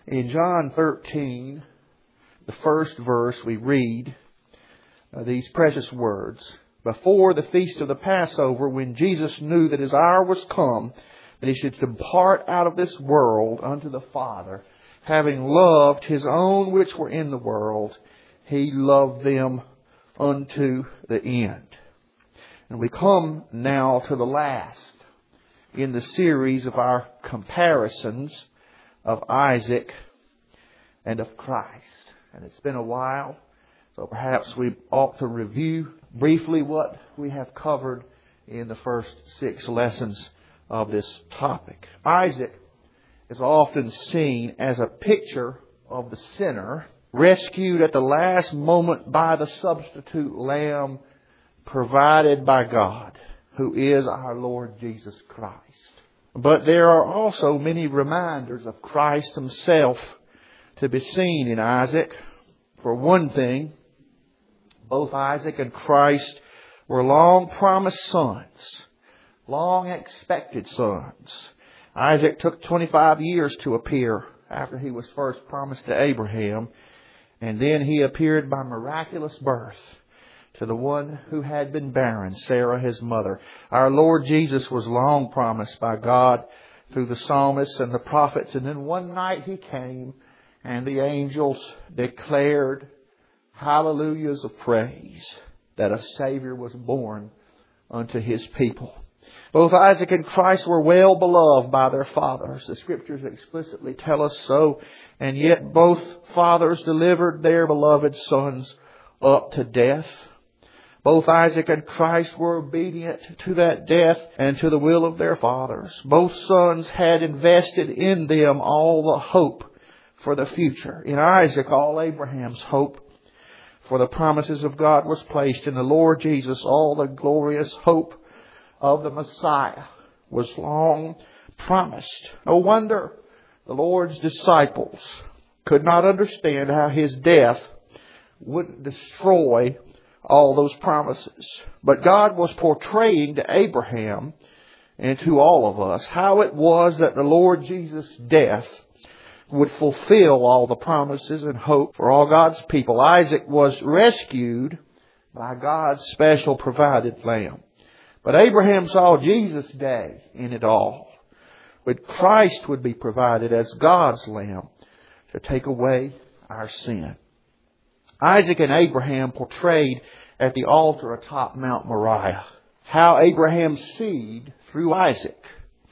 In John 13, the first verse, we read these precious words. Before the feast of the Passover, when Jesus knew that His hour was come, that He should depart out of this world unto the Father, having loved His own which were in the world, He loved them unto the end. And we come now to the last in the series of our comparisons of Isaac and of Christ. And it's been a while, so perhaps we ought to review briefly what we have covered in the first 6 lessons of this topic. Isaac is often seen as a picture of the sinner rescued at the last moment by the substitute lamb provided by God, who is our Lord Jesus Christ. But there are also many reminders of Christ Himself to be seen in Isaac. For one thing, both Isaac and Christ were long promised sons, long expected sons. Isaac took 25 years to appear after he was first promised to Abraham, and then he appeared by miraculous birth to the one who had been barren, Sarah his mother. Our Lord Jesus was long promised by God through the psalmists and the prophets, and then one night He came and the angels declared hallelujahs of praise that a Savior was born unto His people. Both Isaac and Christ were well beloved by their fathers. The Scriptures explicitly tell us so. And yet both fathers delivered their beloved sons up to death. Both Isaac and Christ were obedient to that death and to the will of their fathers. Both sons had invested in them all the hope for the future. In Isaac, all Abraham's hope for the promises of God was placed. In the Lord Jesus, all the glorious hope of the Messiah was long promised. No wonder the Lord's disciples could not understand how His death wouldn't destroy all those promises. But God was portraying to Abraham and to all of us how it was that the Lord Jesus' death would fulfill all the promises and hope for all God's people. Isaac was rescued by God's special provided lamb. But Abraham saw Jesus' day in it all. But Christ would be provided as God's lamb to take away our sin. Isaac and Abraham portrayed at the altar atop Mount Moriah how Abraham's seed through Isaac,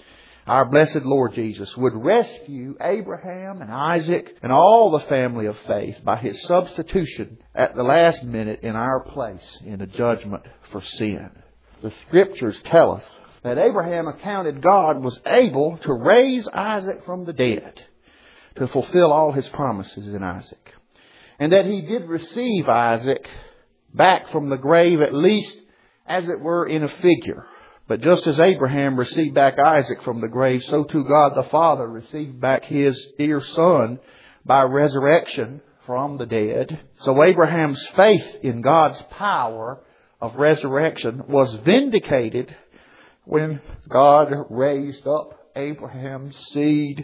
our blessed Lord Jesus, would rescue Abraham and Isaac and all the family of faith by His substitution at the last minute in our place in the judgment for sin. The Scriptures tell us that Abraham accounted God was able to raise Isaac from the dead to fulfill all His promises in Isaac. And that He did receive Isaac back from the grave, at least as it were in a figure. But just as Abraham received back Isaac from the grave, so too God the Father received back His dear Son by resurrection from the dead. So Abraham's faith in God's power of resurrection was vindicated when God raised up Abraham's seed,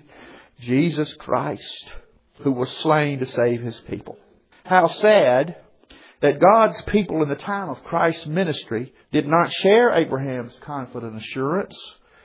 Jesus Christ, who was slain to save His people. How sad that God's people in the time of Christ's ministry did not share Abraham's confident assurance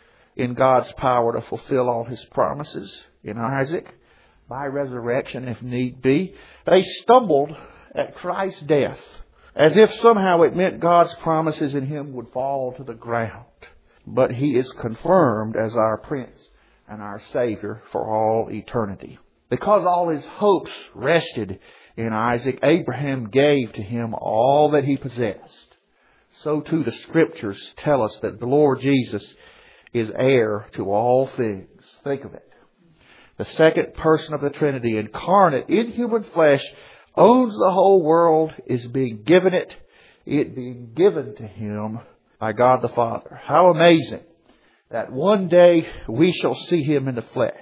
in God's power to fulfill all His promises in Isaac by resurrection if need be. They stumbled at Christ's death as if somehow it meant God's promises in Him would fall to the ground. But He is confirmed as our Prince and our Savior for all eternity. Because all his hopes rested in Isaac, Abraham gave to him all that he possessed. So too the Scriptures tell us that the Lord Jesus is heir to all things. Think of it. The second person of the Trinity, incarnate in human flesh, owns the whole world, is being given it being given to Him by God the Father. How amazing that one day we shall see Him in the flesh,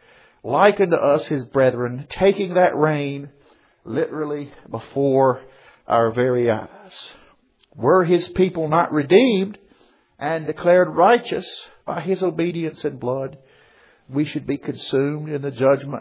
like unto us His brethren, taking that reign literally before our very eyes. Were His people not redeemed and declared righteous by His obedience and blood, we should be consumed in the judgment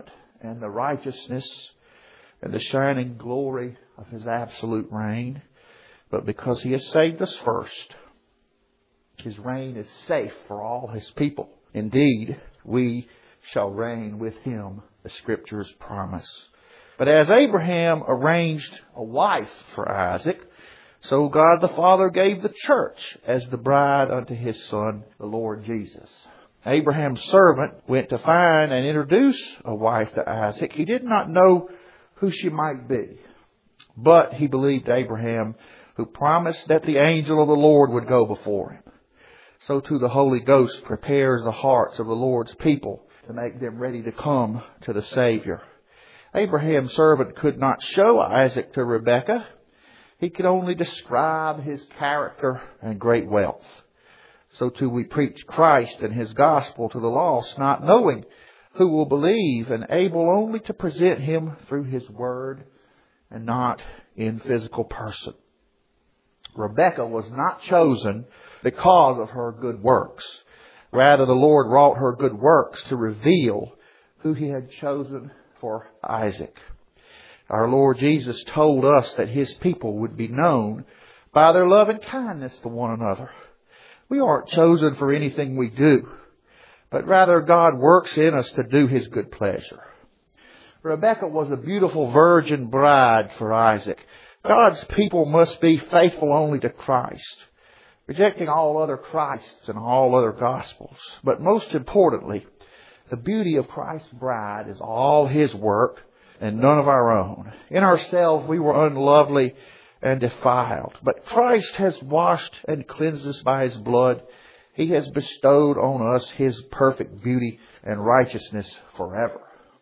and the righteousness and the shining glory of His absolute reign, but because He has saved us first. His reign is safe for all His people. Indeed, we shall reign with Him, the Scriptures promise. But as Abraham arranged a wife for Isaac, so God the Father gave the church as the bride unto His Son, the Lord Jesus. Abraham's servant went to find and introduce a wife to Isaac. He did not know who she might be, but he believed Abraham, who promised that the angel of the Lord would go before him. So too the Holy Ghost prepares the hearts of the Lord's people to make them ready to come to the Savior. Abraham's servant could not show Isaac to Rebekah. He could only describe his character and great wealth. So too we preach Christ and His gospel to the lost, not knowing who will believe, and able only to present Him through His word and not in physical person. Rebekah was not chosen because of her good works. Rather, the Lord wrought her good works to reveal who He had chosen for Isaac. Our Lord Jesus told us that His people would be known by their love and kindness to one another. We aren't chosen for anything we do, but rather God works in us to do His good pleasure. Rebekah was a beautiful virgin bride for Isaac. God's people must be faithful only to Christ, rejecting all other Christs and all other gospels. But most importantly, the beauty of Christ's bride is all His work and none of our own. In ourselves we were unlovely and defiled, but Christ has washed and cleansed us by His blood. He has bestowed on us His perfect beauty and righteousness forever.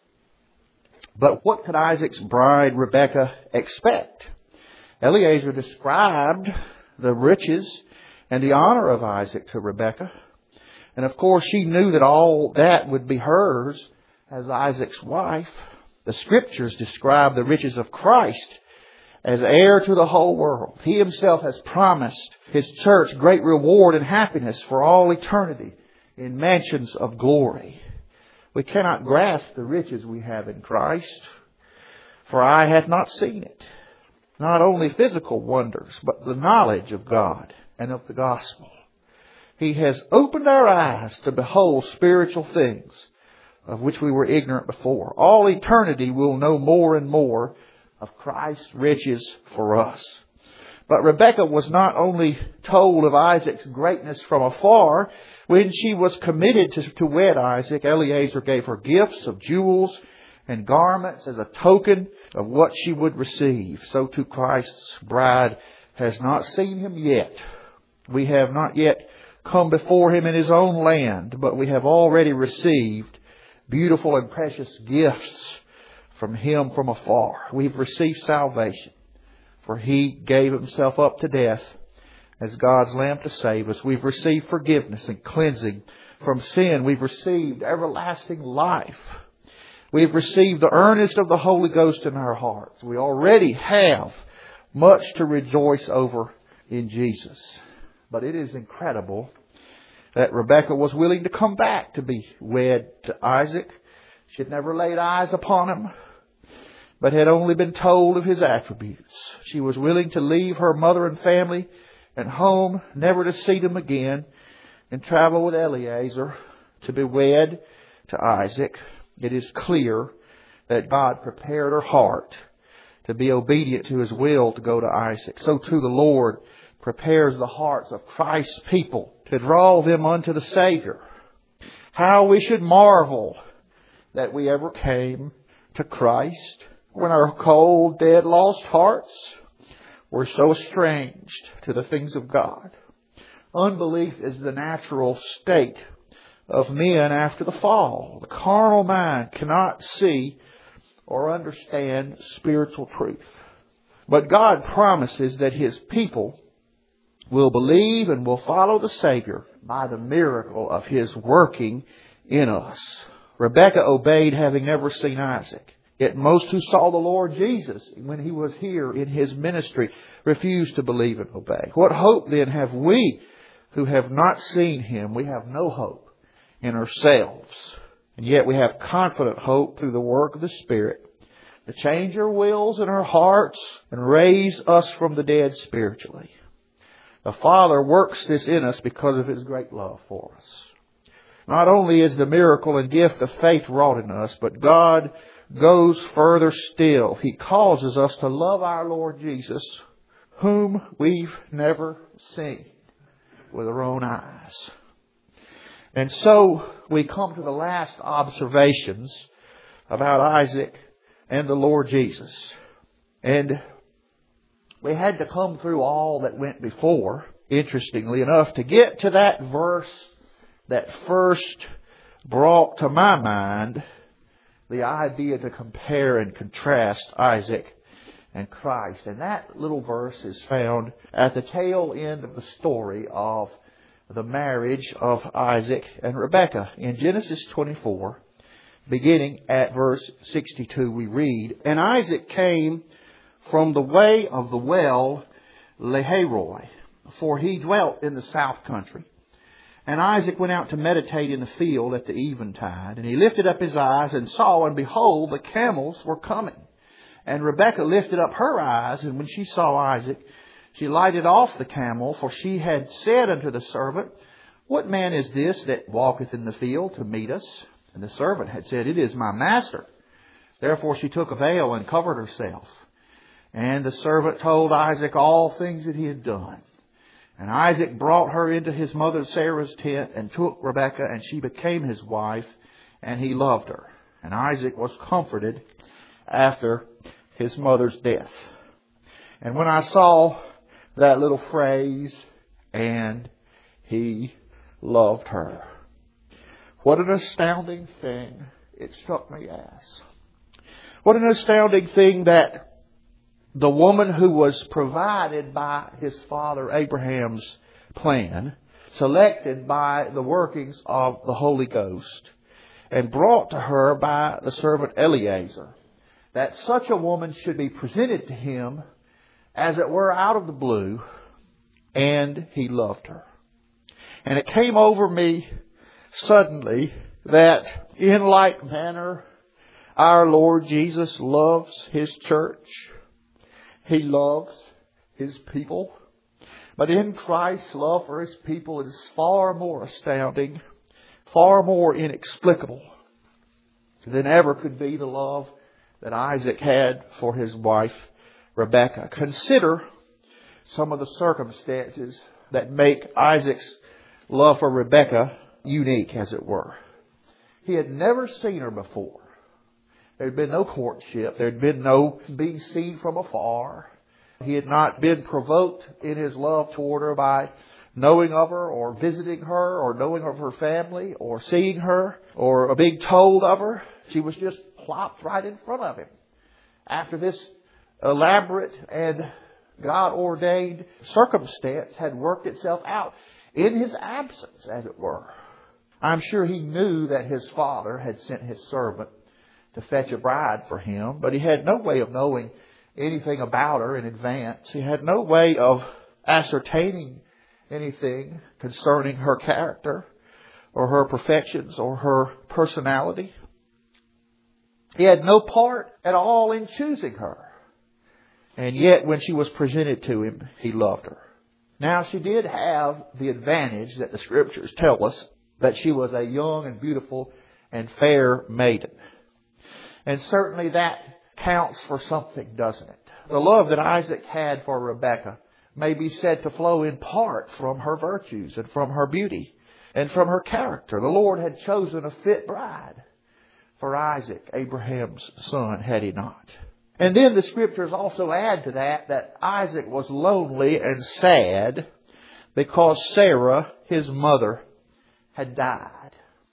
But what could Isaac's bride Rebekah expect? Eliezer described the riches and the honor of Isaac to Rebekah. And of course she knew that all that would be hers as Isaac's wife. The Scriptures describe the riches of Christ as heir to the whole world. He Himself has promised His church great reward and happiness for all eternity in mansions of glory. We cannot grasp the riches we have in Christ, for eye hath not seen it. Not only physical wonders, but the knowledge of God and of the gospel. He has opened our eyes to behold spiritual things of which we were ignorant before. All eternity will know more and more of Christ's riches for us. But Rebekah was not only told of Isaac's greatness from afar. When she was committed to wed Isaac, Eliezer gave her gifts of jewels and garments as a token of what she would receive. So too Christ's bride has not seen Him yet. We have not yet come before Him in His own land, but we have already received beautiful and precious gifts from Him from afar. We've received salvation, for He gave Himself up to death as God's Lamb to save us. We've received forgiveness and cleansing from sin. We've received everlasting life. We've received the earnest of the Holy Ghost in our hearts. We already have much to rejoice over in Jesus. But it is incredible that Rebekah was willing to come back to be wed to Isaac. She had never laid eyes upon him, but had only been told of his attributes. She was willing to leave her mother and family and home, never to see them again, and travel with Eliezer to be wed to Isaac. It is clear that God prepared her heart to be obedient to His will to go to Isaac. So too the Lord prepares the hearts of Christ's people to draw them unto the Savior. How we should marvel that we ever came to Christ when our cold, dead, lost hearts were so estranged to the things of God. Unbelief is the natural state of men after the fall. The carnal mind cannot see or understand spiritual truth. But God promises that His people will believe and will follow the Savior by the miracle of His working in us. Rebekah obeyed, having never seen Isaac. Yet most who saw the Lord Jesus when He was here in His ministry refused to believe and obey. What hope then have we who have not seen Him? We have no hope in ourselves. And yet we have confident hope through the work of the Spirit to change our wills and our hearts and raise us from the dead spiritually. The Father works this in us because of His great love for us. Not only is the miracle and gift of faith wrought in us, but God goes further still. He causes us to love our Lord Jesus, whom we've never seen with our own eyes. And so we come to the last observations about Isaac and the Lord Jesus. And we had to come through all that went before, interestingly enough, to get to that verse that first brought to my mind the idea to compare and contrast Isaac and Christ. And that little verse is found at the tail end of the story of the marriage of Isaac and Rebekah. In Genesis 24, beginning at verse 62, we read, "And Isaac came from the way of the well Lahairoi, for he dwelt in the south country. And Isaac went out to meditate in the field at the eventide. And he lifted up his eyes and saw, and behold, the camels were coming. And Rebekah lifted up her eyes, and when she saw Isaac, she lighted off the camel, for she had said unto the servant, What man is this that walketh in the field to meet us? And the servant had said, It is my master. Therefore she took a veil and covered herself. And the servant told Isaac all things that he had done. And Isaac brought her into his mother Sarah's tent and took Rebekah, and she became his wife, and he loved her. And Isaac was comforted after his mother's death." And when I saw that little phrase, "and he loved her," what an astounding thing it struck me as. What an astounding thing that the woman who was provided by his father Abraham's plan, selected by the workings of the Holy Ghost, and brought to her by the servant Eliezer, that such a woman should be presented to him, as it were, out of the blue, and he loved her. And it came over me suddenly that in like manner our Lord Jesus loves His church. He loves His people. But in Christ's love for His people, it is far more astounding, far more inexplicable than ever could be the love that Isaac had for his wife Rebekah. Consider some of the circumstances that make Isaac's love for Rebekah unique, as it were. He had never seen her before. There had been no courtship. There had been no being seen from afar. He had not been provoked in his love toward her by knowing of her or visiting her or knowing of her family or seeing her or being told of her. She was just plopped right in front of him. After this elaborate and God-ordained circumstance had worked itself out in his absence, as it were. I'm sure he knew that his father had sent his servant to fetch a bride for him, but he had no way of knowing anything about her in advance. He had no way of ascertaining anything concerning her character or her perfections or her personality. He had no part at all in choosing her. And yet when she was presented to him, he loved her. Now she did have the advantage that the Scriptures tell us, that she was a young and beautiful and fair maiden. And certainly that counts for something, doesn't it? The love that Isaac had for Rebekah may be said to flow in part from her virtues and from her beauty and from her character. The Lord had chosen a fit bride for Isaac, Abraham's son, had He not. And then the Scriptures also add to that Isaac was lonely and sad because Sarah, his mother, had died.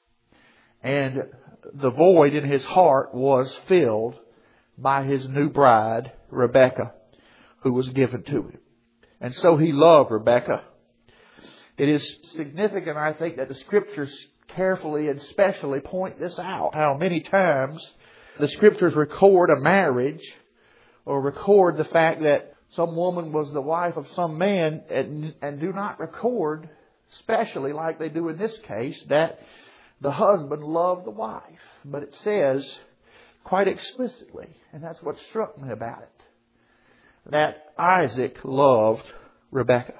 And the void in his heart was filled by his new bride, Rebekah, who was given to him. And so he loved Rebekah. It is significant, I think, that the Scriptures carefully and specially point this out. How many times the Scriptures record a marriage or record the fact that some woman was the wife of some man and do not record, especially like they do in this case, that the husband loved the wife. But it says quite explicitly, and that's what struck me about it, that Isaac loved Rebekah.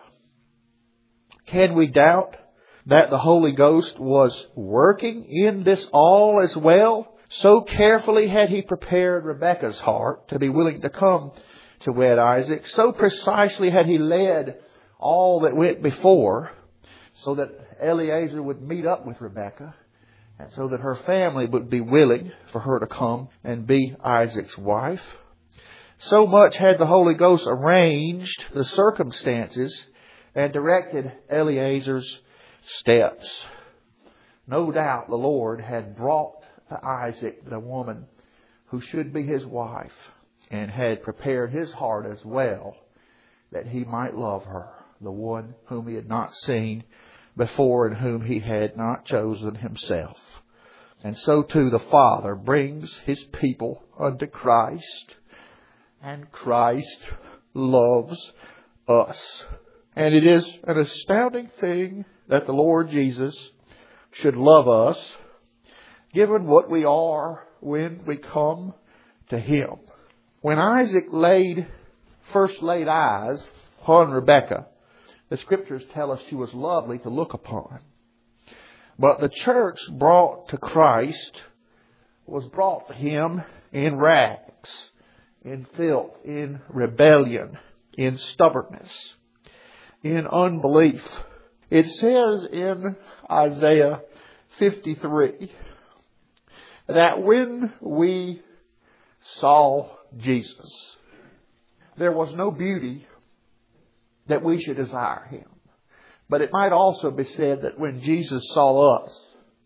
Can we doubt that the Holy Ghost was working in this all as well? So carefully had He prepared Rebekah's heart to be willing to come to wed Isaac. So precisely had He led all that went before, so that Eliezer would meet up with Rebekah, and so that her family would be willing for her to come and be Isaac's wife. So much had the Holy Ghost arranged the circumstances and directed Eliezer's steps. No doubt the Lord had brought to Isaac the woman who should be his wife, and had prepared his heart as well that he might love her, the one whom he had not seen before and whom he had not chosen himself. And so too the Father brings His people unto Christ, and Christ loves us. And it is an astounding thing that the Lord Jesus should love us, given what we are when we come to Him. When Isaac first laid eyes upon Rebekah, the Scriptures tell us she was lovely to look upon. But the church brought to Christ was brought to Him in rags, in filth, in rebellion, in stubbornness, in unbelief. It says in Isaiah 53 that when we saw Jesus, there was no beauty that we should desire Him. But it might also be said that when Jesus saw us,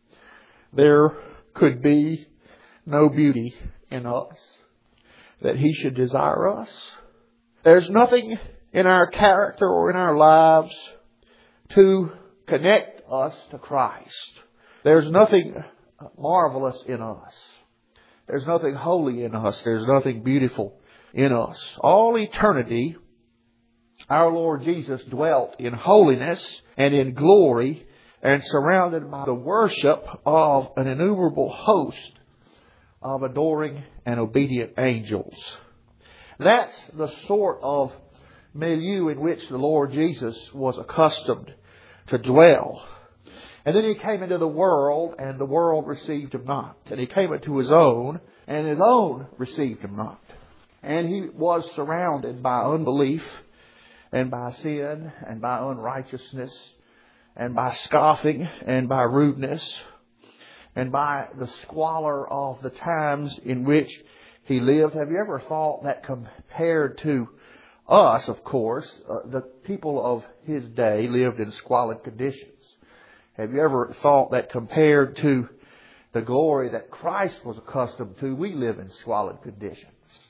there could be no beauty in us that He should desire us. There's nothing in our character or in our lives to connect us to Christ. There's nothing marvelous in us. There's nothing holy in us. There's nothing beautiful in us. All eternity, our Lord Jesus dwelt in holiness and in glory, and surrounded by the worship of an innumerable host of adoring and obedient angels. That's the sort of milieu in which the Lord Jesus was accustomed to dwell. And then He came into the world, and the world received Him not. And He came into His own, and His own received Him not. And He was surrounded by unbelief, and by sin, and by unrighteousness, and by scoffing, and by rudeness, and by the squalor of the times in which He lived. Have you ever thought that compared to us, of course, the people of His day lived in squalid conditions? Have you ever thought that compared to the glory that Christ was accustomed to, we live in squalid conditions?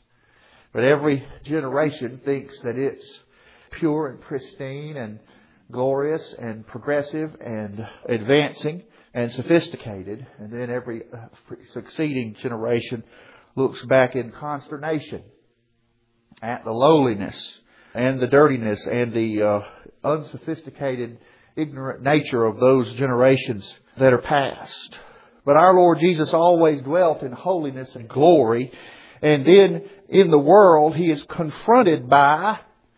But every generation thinks that it's pure and pristine and glorious and progressive and advancing and sophisticated. And then every succeeding generation looks back in consternation at the lowliness and the dirtiness and the unsophisticated, ignorant nature of those generations that are past. But our Lord Jesus always dwelt in holiness and glory. And then in the world He is confronted by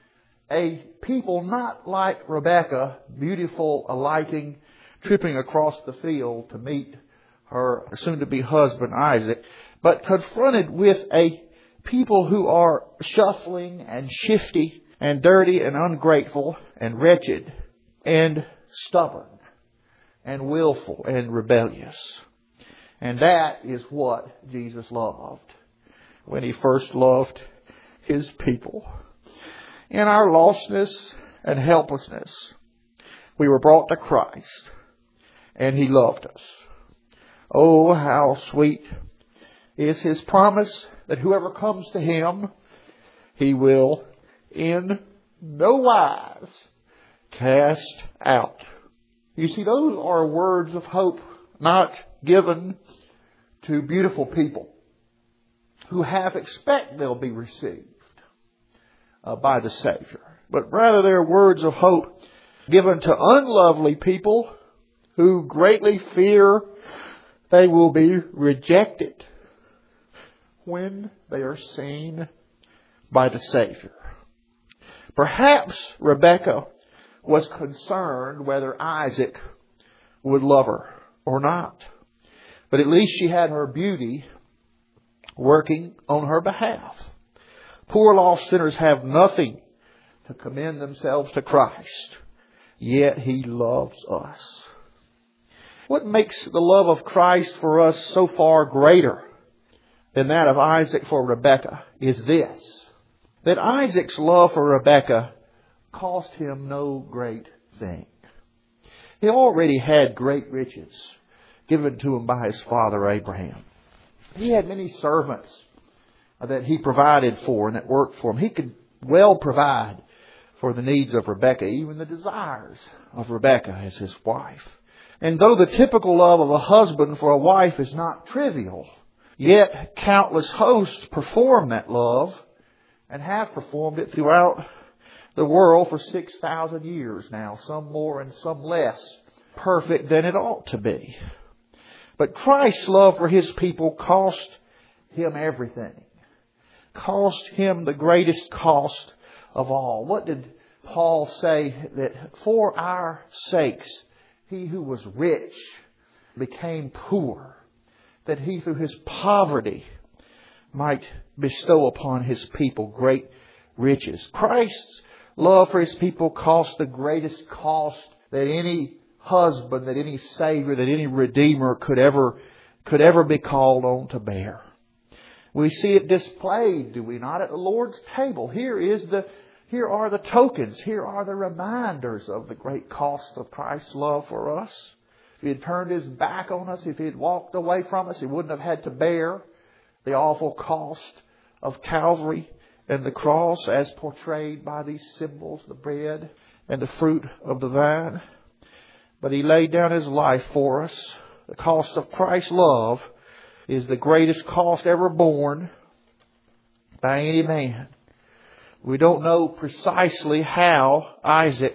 a people not like Rebekah, beautiful, alighting, tripping across the field to meet her soon-to-be husband Isaac, but confronted with a people who are shuffling and shifty and dirty and ungrateful and wretched and stubborn and willful and rebellious. And that is what Jesus loved when He first loved His people. In our lostness and helplessness, we were brought to Christ, and He loved us. Oh, how sweet is His promise that whoever comes to Him, He will in no wise cast out. You see, those are words of hope not given to beautiful people who half expect they'll be received by the Savior. But rather they're words of hope given to unlovely people who greatly fear they will be rejected when they are seen by the Savior. Perhaps Rebekah was concerned whether Isaac would love her or not. But at least she had her beauty working on her behalf. Poor lost sinners have nothing to commend themselves to Christ, yet He loves us. What makes the love of Christ for us so far greater than that of Isaac for Rebekah is this: that Isaac's love for Rebekah cost him no great thing. He already had great riches given to him by his father Abraham. He had many servants that he provided for and that worked for him. He could well provide for the needs of Rebekah, even the desires of Rebekah as his wife. And though the typical love of a husband for a wife is not trivial, yet countless hosts perform that love and have performed it throughout the world for 6,000 years now, some more and some less perfect than it ought to be. But Christ's love for His people cost Him everything. Cost Him the greatest cost of all. What did Paul say? That for our sakes He who was rich became poor, that He through His poverty might bestow upon His people great riches. Christ's love for His people cost the greatest cost that any husband, that any Savior, that any Redeemer could ever be called on to bear. We see it displayed, do we not, at the Lord's table. Here are the tokens. Here are the reminders of the great cost of Christ's love for us. If He had turned His back on us, if He had walked away from us, He wouldn't have had to bear the awful cost of Calvary and the cross as portrayed by these symbols, the bread and the fruit of the vine. But He laid down His life for us. The cost of Christ's love is the greatest cost ever borne by any man. We don't know precisely how Isaac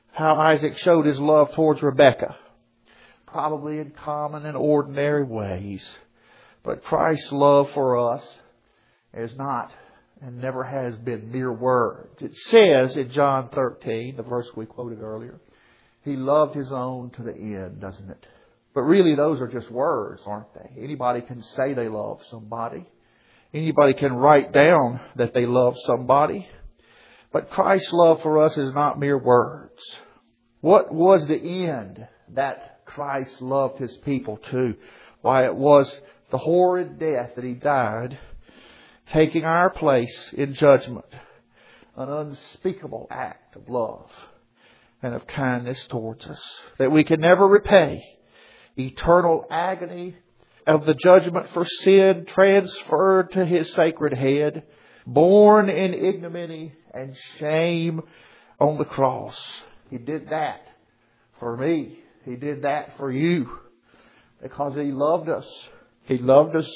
showed his love towards Rebekah. Probably in common and ordinary ways. But Christ's love for us is not and never has been mere words. It says in John 13, the verse we quoted earlier, He loved His own to the end, doesn't it? But really those are just words, aren't they? Anybody can say they love somebody. Anybody can write down that they love somebody. But Christ's love for us is not mere words. What was the end that Christ loved His people to? Why, it was the horrid death that He died, taking our place in judgment. An unspeakable act of love and of kindness towards us that we can never repay. Eternal agony of the judgment for sin transferred to His sacred head, borne in ignominy and shame on the cross. He did that for me. He did that for you because He loved us. He loved us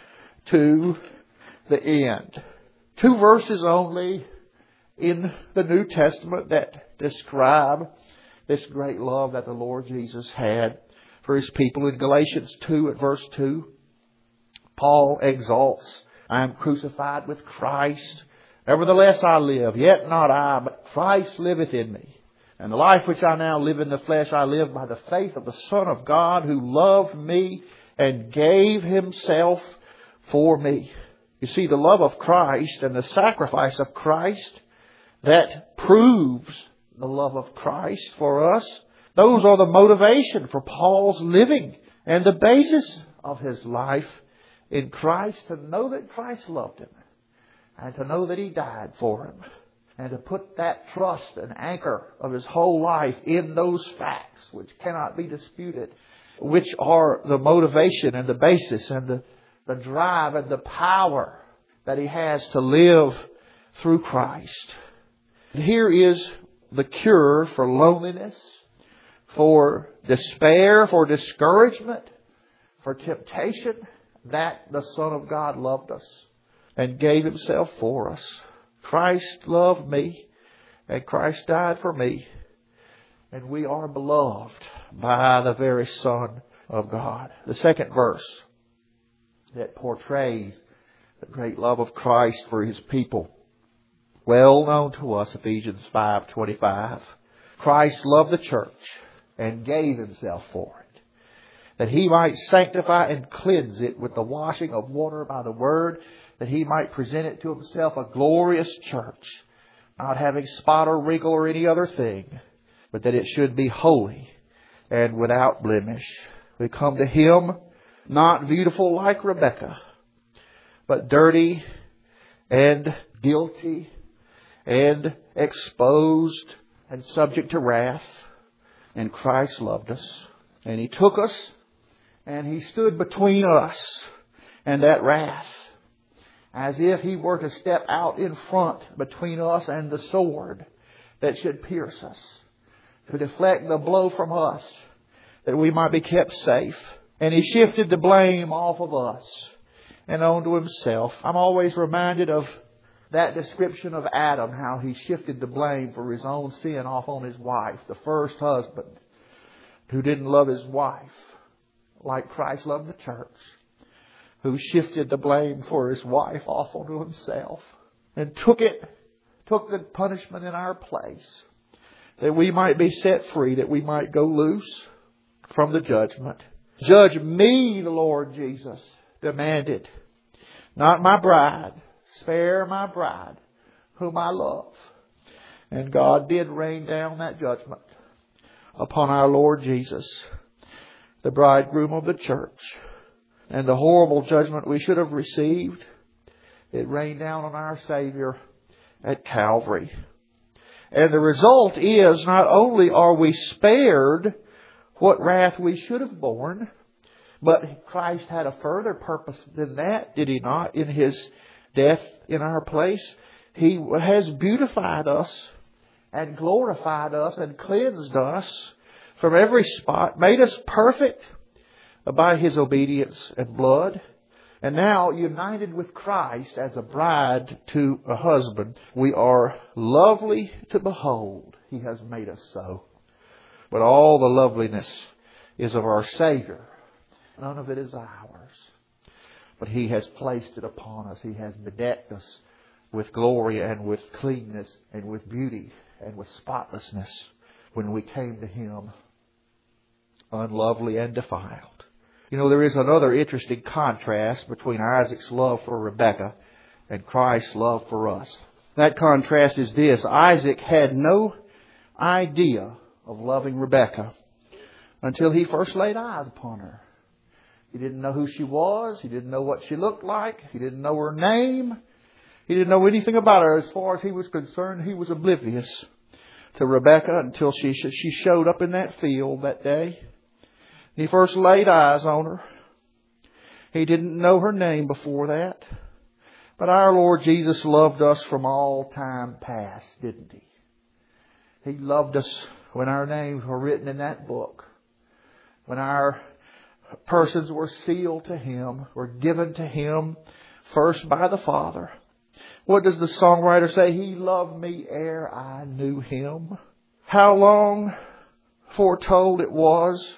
to the end. 2 verses only in the New Testament that describe this great love that the Lord Jesus had for His people. In Galatians 2 at verse 2, Paul exalts, I am crucified with Christ. Nevertheless I live, yet not I, but Christ liveth in me. And the life which I now live in the flesh, I live by the faith of the Son of God, who loved me and gave Himself for me. You see, the love of Christ and the sacrifice of Christ, that proves the love of Christ for us. Those are the motivation for Paul's living and the basis of his life in Christ, to know that Christ loved him and to know that He died for him, and to put that trust and anchor of his whole life in those facts which cannot be disputed, which are the motivation and the basis and the drive and the power that he has to live through Christ. And here is the cure for loneliness, for despair, for discouragement, for temptation, that the Son of God loved us and gave Himself for us. Christ loved me, and Christ died for me. And we are beloved by the very Son of God. The second verse that portrays the great love of Christ for His people, well known to us, Ephesians 5:25. Christ loved the church and gave Himself for it, that He might sanctify and cleanse it with the washing of water by the Word, that He might present it to Himself a glorious church, not having spot or wrinkle or any other thing, but that it should be holy and without blemish. We come to Him not beautiful like Rebekah, but dirty and guilty and exposed and subject to wrath. And Christ loved us. And He took us and He stood between us and that wrath, as if He were to step out in front between us and the sword that should pierce us, to deflect the blow from us, that we might be kept safe. And He shifted the blame off of us and onto Himself. I'm always reminded of that description of Adam, how he shifted the blame for his own sin off on his wife, the first husband who didn't love his wife like Christ loved the church, who shifted the blame for his wife off onto himself and took the punishment in our place, that we might be set free, that we might go loose from the judgment. Judge me, the Lord Jesus demanded, not my bride. Spare my bride, whom I love. And God did rain down that judgment upon our Lord Jesus, the bridegroom of the church. And the horrible judgment we should have received, it rained down on our Savior at Calvary. And the result is, not only are we spared what wrath we should have borne, but Christ had a further purpose than that, did He not, in His death in our place? He has beautified us and glorified us and cleansed us from every spot, made us perfect by His obedience and blood. And now, united with Christ as a bride to a husband, we are lovely to behold. He has made us so. But all the loveliness is of our Savior. None of it is ours. But He has placed it upon us. He has bedecked us with glory and with cleanness and with beauty and with spotlessness when we came to Him unlovely and defiled. You know, there is another interesting contrast between Isaac's love for Rebekah and Christ's love for us. That contrast is this: Isaac had no idea of loving Rebekah until he first laid eyes upon her. He didn't know who she was. He didn't know what she looked like. He didn't know her name. He didn't know anything about her. As far as he was concerned, he was oblivious to Rebekah until she showed up in that field that day. He first laid eyes on her. He didn't know her name before that. But our Lord Jesus loved us from all time past, didn't He? He loved us when our names were written in that book, when our persons were sealed to Him, were given to Him first by the Father. What does the songwriter say? He loved me ere I knew Him. How long foretold it was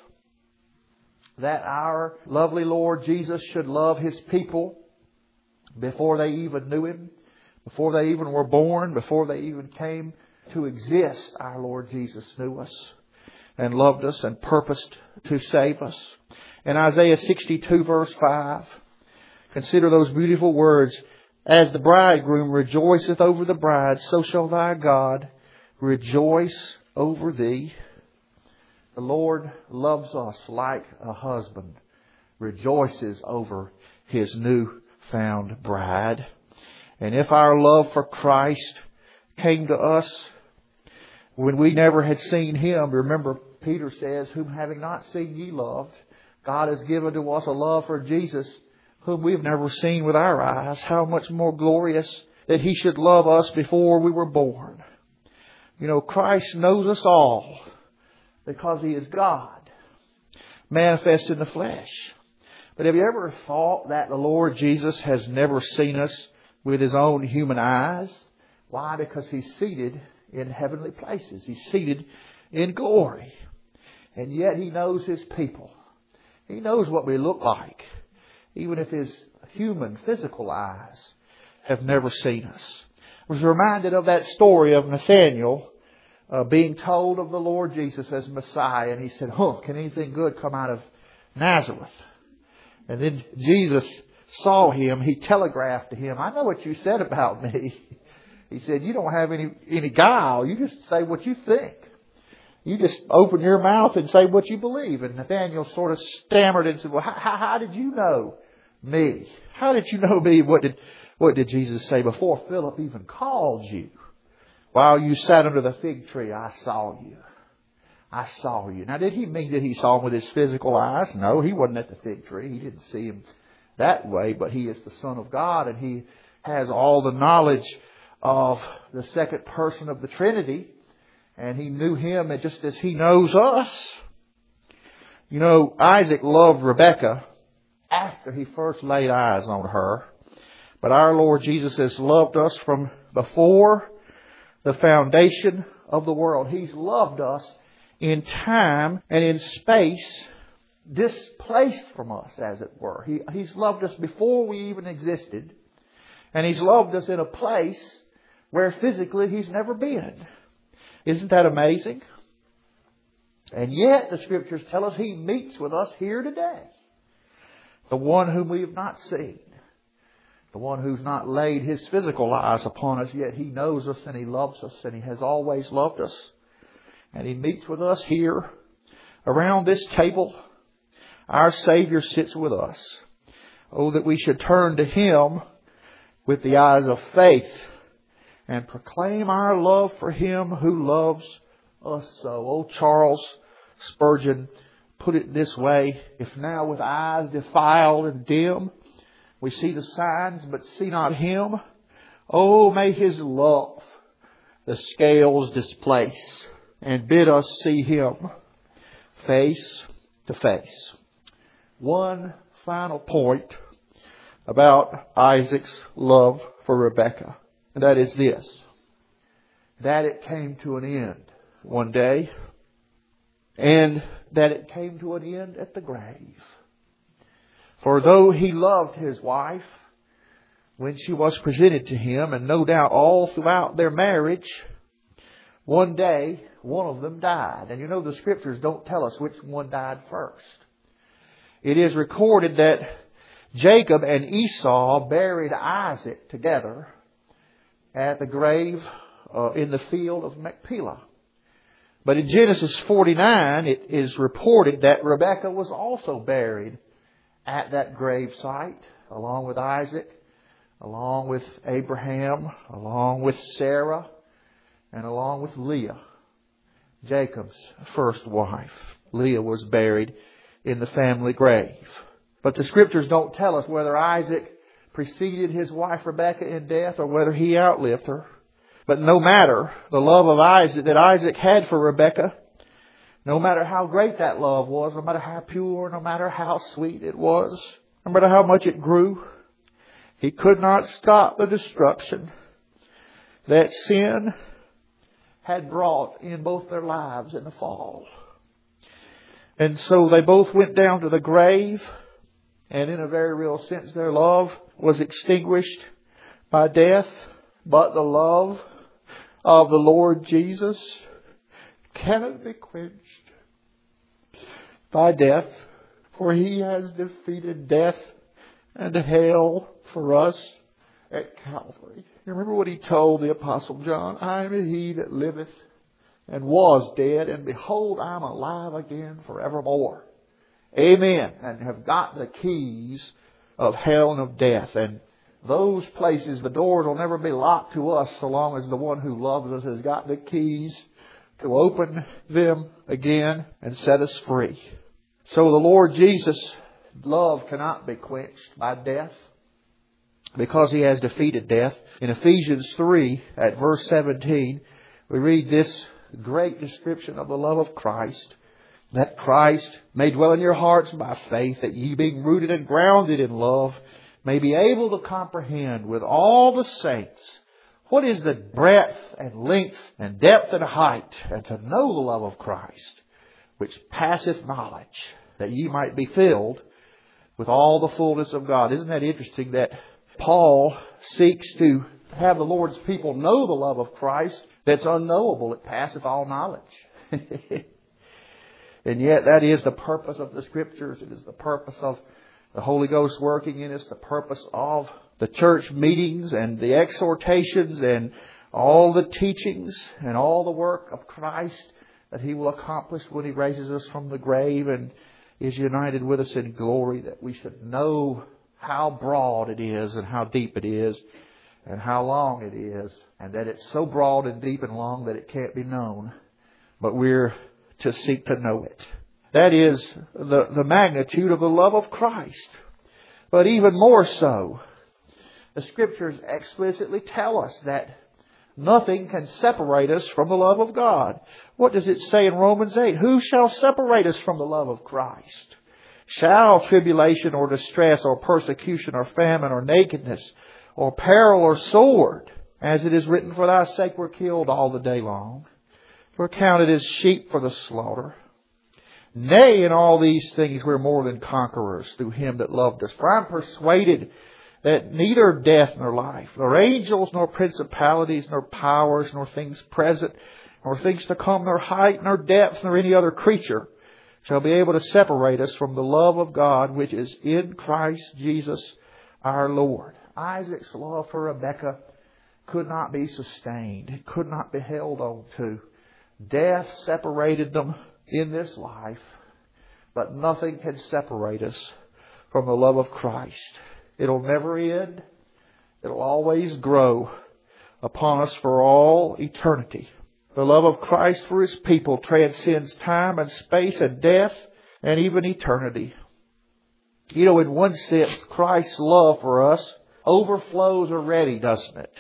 that our lovely Lord Jesus should love His people before they even knew Him, before they even were born, before they even came to exist. Our Lord Jesus knew us and loved us and purposed to save us. In Isaiah 62 verse 5, consider those beautiful words. As the bridegroom rejoiceth over the bride, so shall thy God rejoice over thee. The Lord loves us like a husband rejoices over his new-found bride. And if our love for Christ came to us when we never had seen Him, remember Peter says, whom having not seen ye loved, God has given to us a love for Jesus whom we've never seen with our eyes. How much more glorious that He should love us before we were born. You know, Christ knows us all because He is God, manifest in the flesh. But have you ever thought that the Lord Jesus has never seen us with His own human eyes? Why? Because He's seated in heavenly places. He's seated in glory. And yet He knows His people. He knows what we look like, even if His human, physical eyes have never seen us. I was reminded of that story of Nathanael being told of the Lord Jesus as Messiah. And he said, can anything good come out of Nazareth? And then Jesus saw him. He telegraphed to him, I know what you said about me. He said, you don't have any guile. You just say what you think. You just open your mouth and say what you believe. And Nathanael sort of stammered and said, well, how did you know me? How did you know me? What did Jesus say? Before Philip even called you, while you sat under the fig tree, I saw you. I saw you. Now, did he mean that he saw him with his physical eyes? No, he wasn't at the fig tree. He didn't see him that way. But He is the Son of God, and He has all the knowledge of the second person of the Trinity. And He knew Him just as He knows us. You know, Isaac loved Rebekah after he first laid eyes on her. But our Lord Jesus has loved us from before the foundation of the world. He's loved us in time and in space, displaced from us, as it were. He's loved us before we even existed. And He's loved us in a place where physically He's never been. Isn't that amazing? And yet the Scriptures tell us He meets with us here today. The one whom we have not seen. The one who's not laid His physical eyes upon us, yet He knows us and He loves us and He has always loved us. And He meets with us here around this table. Our Savior sits with us. Oh, that we should turn to Him with the eyes of faith and proclaim our love for Him who loves us so. Oh, Charles Spurgeon put it this way: if now with eyes defiled and dim we see the signs but see not Him, oh, may His love the scales displace and bid us see Him face to face. One final point about Isaac's love for Rebekah, and that is this: that it came to an end one day, and that it came to an end at the grave. For though he loved his wife when she was presented to him, and no doubt all throughout their marriage, one day one of them died. And you know the Scriptures don't tell us which one died first. It is recorded that Jacob and Esau buried Isaac together at the grave in the field of Machpelah. But in Genesis 49, it is reported that Rebekah was also buried at that grave site, along with Isaac, along with Abraham, along with Sarah, and along with Leah, Jacob's first wife. Leah was buried in the family grave. But the Scriptures don't tell us whether Isaac preceded his wife Rebekah in death or whether he outlived her. But no matter the love of Isaac that Isaac had for Rebekah, no matter how great that love was, no matter how pure, no matter how sweet it was, no matter how much it grew, he could not stop the destruction that sin had brought in both their lives in the fall. And so they both went down to the grave, and in a very real sense their love was extinguished by death. But the love of the Lord Jesus cannot be quenched by death, for He has defeated death and hell for us at Calvary. You remember what He told the Apostle John? I am He that liveth and was dead, and behold, I am alive again forevermore. Amen. And have got the keys of hell and of death. And those places, the doors will never be locked to us so long as the one who loves us has got the keys to open them again and set us free. So the Lord Jesus' love cannot be quenched by death, because He has defeated death. In Ephesians 3 at verse 17, we read this great description of the love of Christ. That Christ may dwell in your hearts by faith, that ye being rooted and grounded in love may be able to comprehend with all the saints What is the breadth and length and depth and height, and to know the love of Christ, which passeth knowledge, that ye might be filled with all the fullness of God. Isn't that interesting that Paul seeks to have the Lord's people know the love of Christ that's unknowable. It passeth all knowledge. And yet that is the purpose of the Scriptures. It is the purpose of the Holy Ghost working in us, the purpose of the church meetings and the exhortations and all the teachings and all the work of Christ that He will accomplish when He raises us from the grave and is united with us in glory, that we should know how broad it is and how deep it is and how long it is, and that it's so broad and deep and long that it can't be known, but we're to seek to know it. That is the magnitude of the love of Christ. But even more so, the Scriptures explicitly tell us that nothing can separate us from the love of God. What does it say in Romans 8? Who shall separate us from the love of Christ? Shall tribulation or distress or persecution or famine or nakedness or peril or sword? As it is written, for thy sake we're killed all the day long. We're counted as sheep for the slaughter. Nay, in all these things we're more than conquerors through Him that loved us. For I'm persuaded that neither death nor life, nor angels, nor principalities, nor powers, nor things present, nor things to come, nor height, nor depth, nor any other creature shall be able to separate us from the love of God which is in Christ Jesus our Lord. Isaac's love for Rebekah could not be sustained. It could not be held on to. Death separated them in this life, but nothing can separate us from the love of Christ. It'll never end. It'll always grow upon us for all eternity. The love of Christ for His people transcends time and space and death and even eternity. You know, in one sense, Christ's love for us overflows already, doesn't it?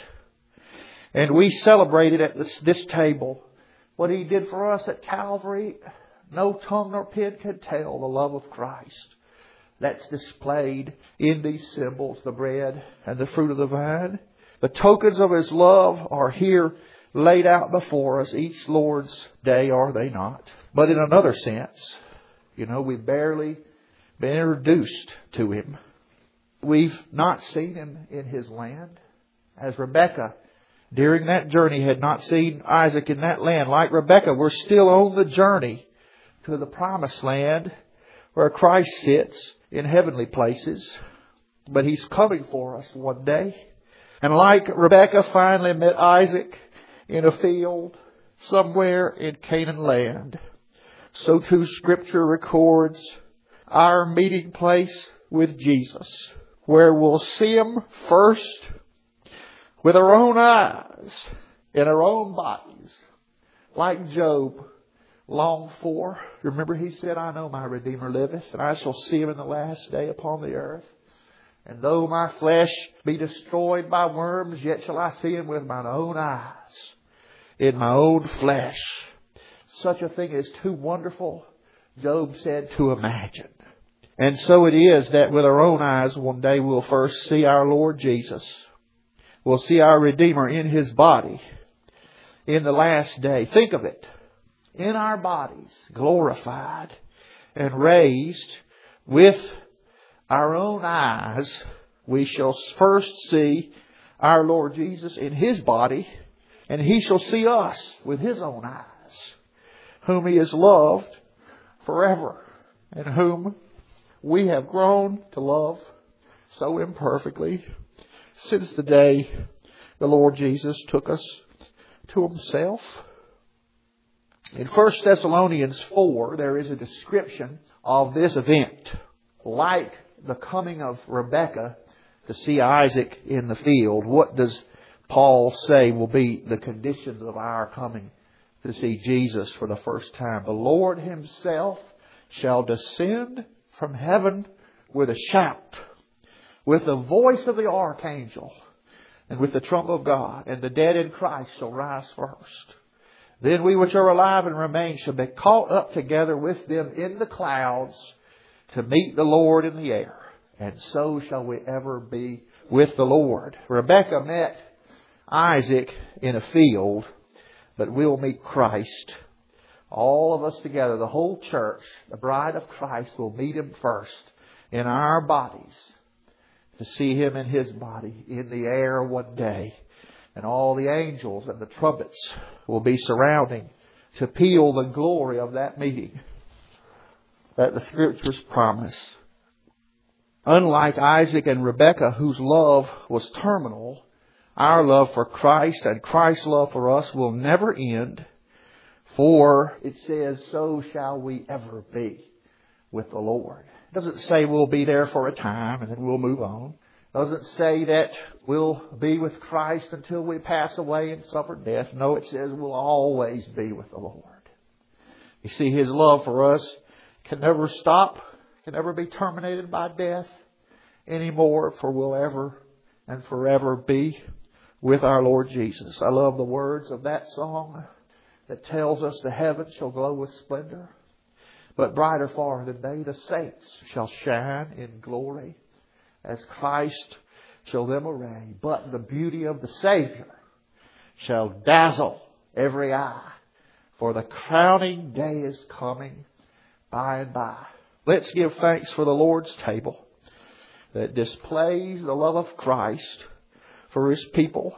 And we celebrated at this table what He did for us at Calvary. No tongue nor pen can tell the love of Christ that's displayed in these symbols, the bread and the fruit of the vine. The tokens of His love are here laid out before us each Lord's day, are they not? But in another sense, you know, we've barely been introduced to Him. We've not seen Him in His land. As Rebekah, during that journey, had not seen Isaac in that land. Like Rebekah, we're still on the journey to the promised land where Christ sits in heavenly places. But He's coming for us one day. And like Rebekah finally met Isaac in a field somewhere in Canaan land, so too Scripture records our meeting place with Jesus, where we'll see Him first with our own eyes, in our own bodies, like Job longed for. Remember, he said, I know my Redeemer liveth, and I shall see Him in the last day upon the earth. And though my flesh be destroyed by worms, yet shall I see Him with mine own eyes, in my own flesh. Such a thing is too wonderful, Job said, to imagine. And so it is that with our own eyes, one day we'll first see our Lord Jesus. We'll see our Redeemer in His body in the last day. Think of it. In our bodies, glorified and raised with our own eyes, we shall first see our Lord Jesus in His body, and He shall see us with His own eyes, whom He has loved forever, and whom we have grown to love so imperfectly since the day the Lord Jesus took us to Himself. In 1 Thessalonians 4, there is a description of this event. Like the coming of Rebekah to see Isaac in the field, what does Paul say will be the conditions of our coming to see Jesus for the first time? The Lord Himself shall descend from heaven with a shout, with the voice of the archangel, and with the trump of God, and the dead in Christ shall rise first. Then we which are alive and remain shall be caught up together with them in the clouds to meet the Lord in the air. And so shall we ever be with the Lord. Rebekah met Isaac in a field, but we'll meet Christ. All of us together, the whole church, the bride of Christ, will meet Him first in our bodies to see Him in His body in the air one day. And all the angels and the trumpets will be surrounding to peal the glory of that meeting that the Scriptures promise. Unlike Isaac and Rebekah, whose love was terminal, our love for Christ and Christ's love for us will never end. For it says, so shall we ever be with the Lord. It doesn't say we'll be there for a time and then we'll move on. It doesn't say that we'll be with Christ until we pass away and suffer death. No, it says we'll always be with the Lord. You see, His love for us can never stop, can never be terminated by death anymore, for we'll ever and forever be with our Lord Jesus. I love the words of that song that tells us the heavens shall glow with splendor, but brighter far than they, the saints, shall shine in glory, as Christ shall them array. But the beauty of the Savior shall dazzle every eye, for the crowning day is coming by and by. Let's give thanks for the Lord's table that displays the love of Christ for His people.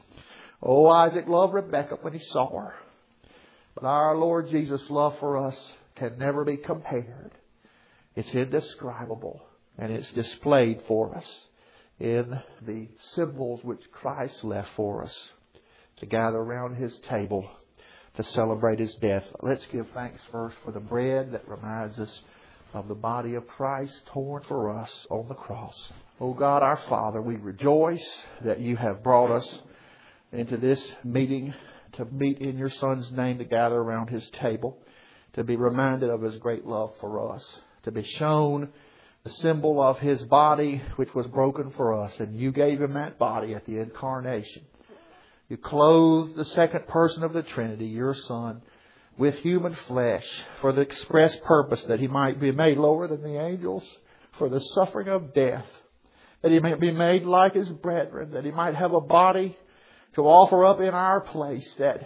Oh, Isaac loved Rebekah when he saw her. But our Lord Jesus' love for us can never be compared. It's indescribable, and it's displayed for us in the symbols which Christ left for us to gather around His table to celebrate His death. Let's give thanks first for the bread that reminds us of the body of Christ torn for us on the cross. Oh God, our Father, we rejoice that You have brought us into this meeting to meet in Your Son's name, to gather around His table, to be reminded of His great love for us, to be shown the symbol of His body which was broken for us. And You gave Him that body at the incarnation. You clothed the second person of the Trinity, Your Son, with human flesh for the express purpose that He might be made lower than the angels for the suffering of death, that He might be made like His brethren, that He might have a body to offer up in our place, that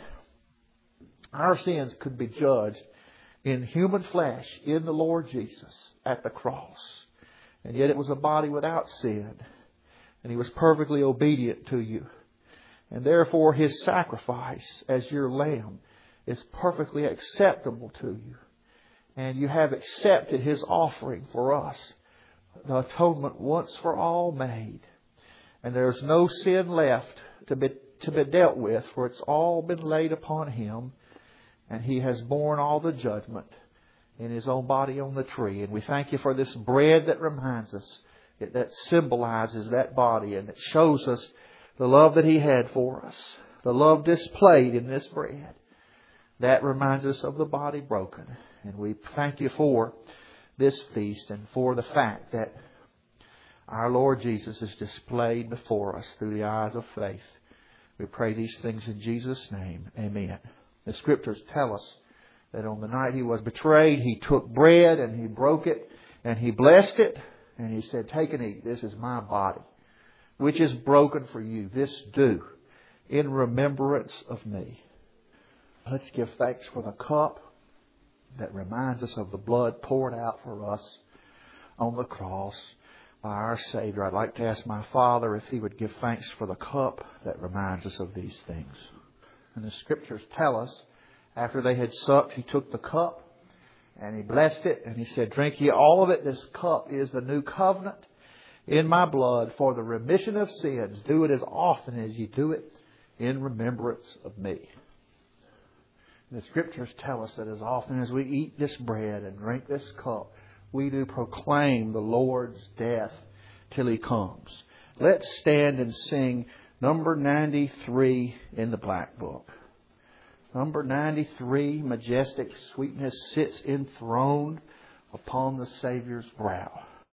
our sins could be judged in human flesh in the Lord Jesus at the cross. And yet it was a body without sin, and He was perfectly obedient to You. And therefore His sacrifice as Your Lamb is perfectly acceptable to You. And You have accepted His offering for us, the atonement once for all made. And there's no sin left to be dealt with, for it's all been laid upon Him, and He has borne all the judgment in His own body on the tree. And we thank You for this bread that reminds us, that symbolizes that body, and it shows us the love that He had for us, the love displayed in this bread. That reminds us of the body broken. And we thank You for this feast and for the fact that our Lord Jesus is displayed before us through the eyes of faith. We pray these things in Jesus' name. Amen. The Scriptures tell us that on the night He was betrayed, He took bread and He broke it and He blessed it and He said, "Take and eat. This is My body, which is broken for you. This do in remembrance of Me." Let's give thanks for the cup that reminds us of the blood poured out for us on the cross by our Savior. I'd like to ask my Father if He would give thanks for the cup that reminds us of these things. And the Scriptures tell us, after they had supped, He took the cup and He blessed it and He said, "Drink ye all of it. This cup is the new covenant in My blood for the remission of sins. Do it as often as you do it in remembrance of Me." The Scriptures tell us that as often as we eat this bread and drink this cup, we do proclaim the Lord's death till He comes. Let's stand and sing number 93 in the Black Book. Number 93, "Majestic sweetness sits enthroned upon the Savior's brow."